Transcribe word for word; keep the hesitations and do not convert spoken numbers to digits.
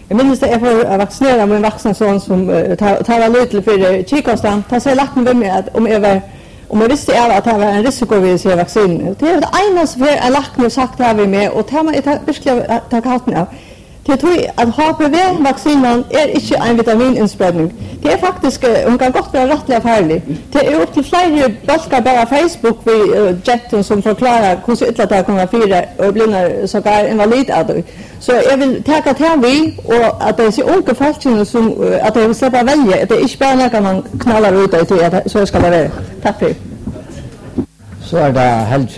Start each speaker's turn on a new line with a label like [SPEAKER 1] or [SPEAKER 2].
[SPEAKER 1] Jag minns det jag får vaccinera min vuxna son som uh, tar var lite för kikostan. Ta sig lagt med mig att om jag var om jag visste jag att det var en risiko vid sig vaccin. Det är det ena som är lagt nu sagt här vi med och tar man ett verkligen ta katten av. Det tror jag att H P V-vaccinen är inte en vitamininspridning. Det är faktiskt, hon kan gott vara rättliga farlig. Det är upp till flera balkar bara Facebook vid uh, Jetten som förklarar hur så ytterligare det kommer fyra och blir så där invalid av det. Så jag vill tacka till vi och att det är så unga folk som uh, att det vill släppa välja. Det är inte bara när man knallar ut och att så ska det vara. Tack för det.
[SPEAKER 2] Så är det helt